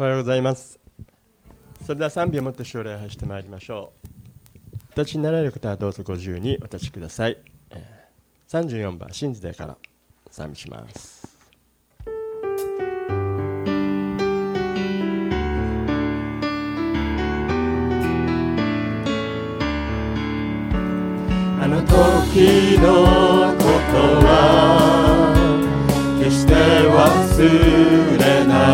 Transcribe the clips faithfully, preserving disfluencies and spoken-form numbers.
おはようございます。それでは賛美をもって主を礼拝してまいりましょう。お立ちになられる方はどうぞご自由にお立ちください。さんじゅうよんばん信じてから賛美します。あの時のことは決して忘れない。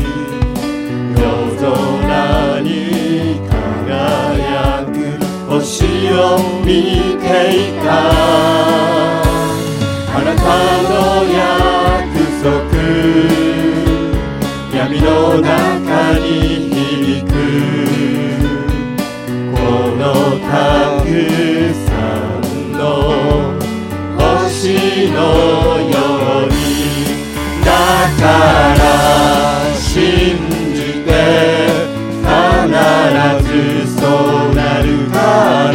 夜空に輝く星を見ていた。あなたの約束闇の中に響く。このたくさんの星のようにだから信じて必ずそうなるから。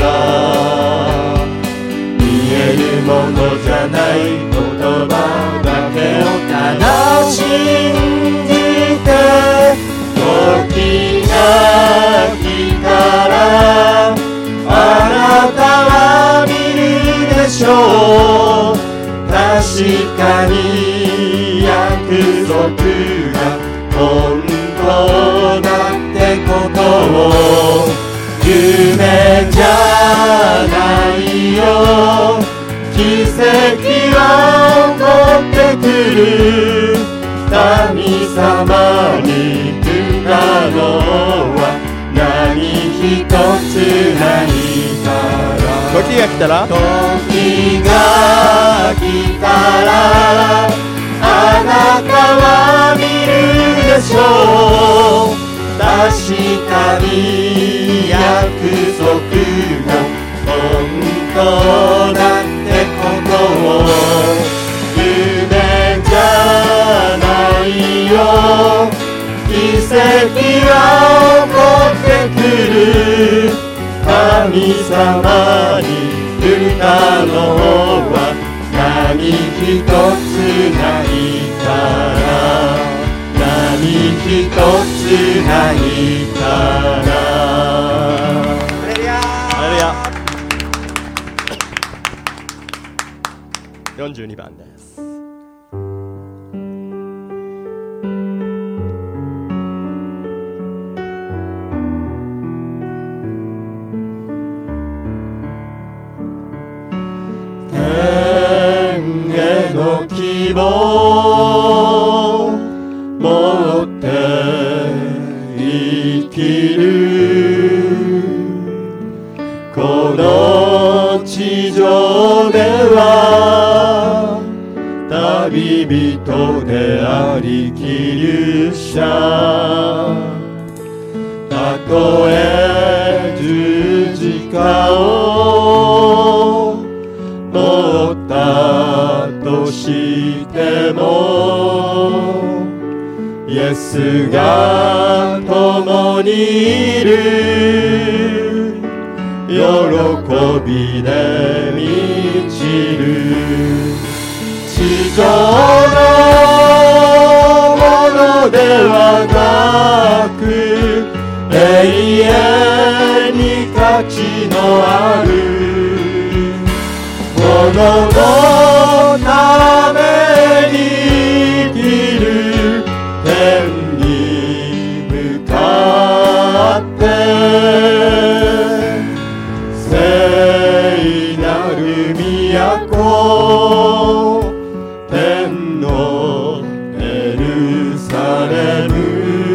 見えるものじゃない言葉だけをただ信じて時が来たらあなたは見るでしょう。確かに約束が本当だってことを。夢じゃないよ、奇跡は起こってくる。神様に不可能は何一つないから。時が来たら時が来たらあなたは見るでしょう。確かに約束が本当だってことを。夢じゃないよ、奇跡は起こってくる。神様に不可能は何一つないから。何一つないから。ハレルヤハレルヤ。よんじゅうにばんです。天への希望持って生きる。この地上では旅人であり希留者。たとえ十字架を持ったとしてもイエスが共にいる。喜びで満ちる。地上のものではなく永遠に価値のあるもののために生きる。天に向かって聖なる都天のエルサレム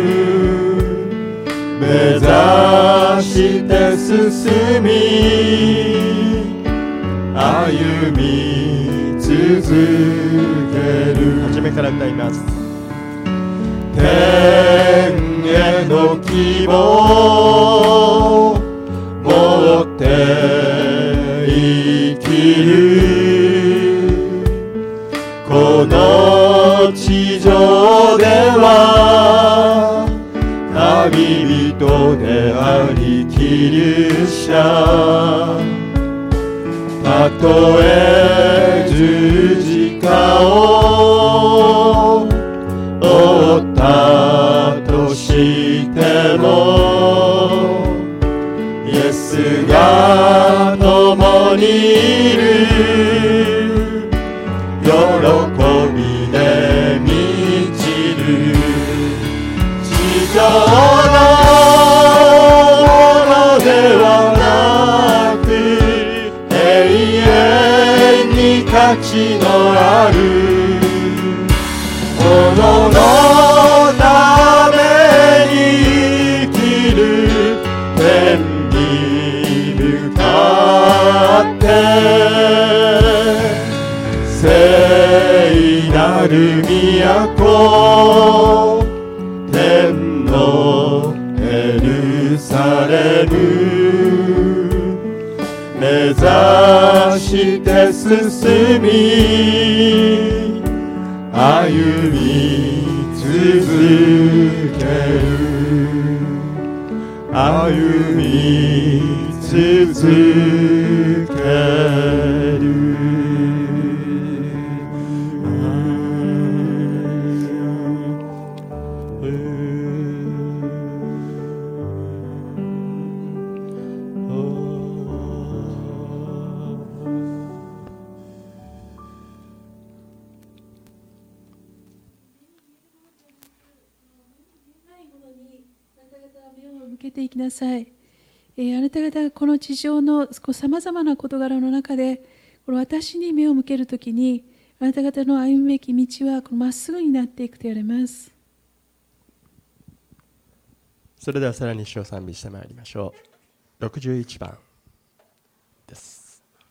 目指して進み歩み続ける。初めから歌います。天への希望持って生きる。この地上では旅人であり希留者。たとえ十字架を負った都天のエルサレム目指して進み歩み続ける歩み続ける向けていきなさい。えー、あなた方がこの地上のさまざまな事柄の中でこの私に目を向けるときにあなた方の歩むべき道はまっすぐになっていくと言われます。 それではさらに主を賛美してまいりましょう。ろくじゅういちばんです。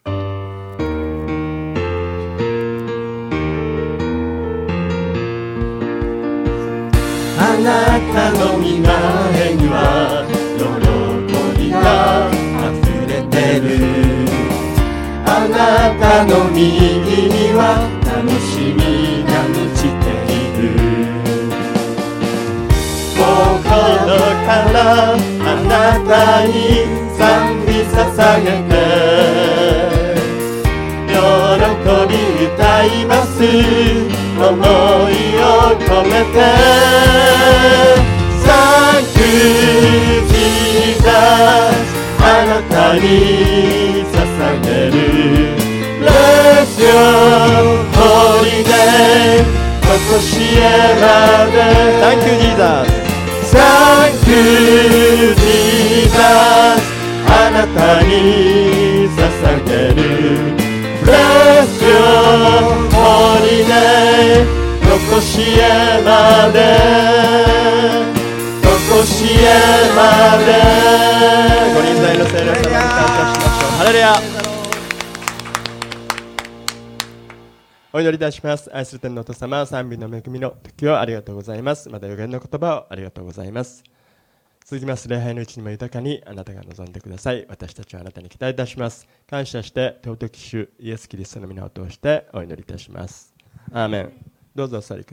あなたの御前には喜びがあふれてる。あなたの右には楽しみが満ちている。心からあなたに賛美捧げて喜び歌います。思いを込めて Thank you Jesus あなたに捧げる Bless your holy name とこしえまで Thank you Jesus Thank you Jesus あなたに捧げる Bless your holy name とこしえまでとこしえまでご臨在の聖霊様に感謝しましょう。ハレルヤ。お祈りいたします。愛する天のお父様、賛美の恵みの時をありがとうございます。また予言の言葉をありがとうございます。続きます礼拝のうちにも豊かにあなたが望んでください。私たちはあなたに期待いたします。感謝して尊き主イエスキリストの皆を通してお祈りいたします。アーメン。どうぞお座りください。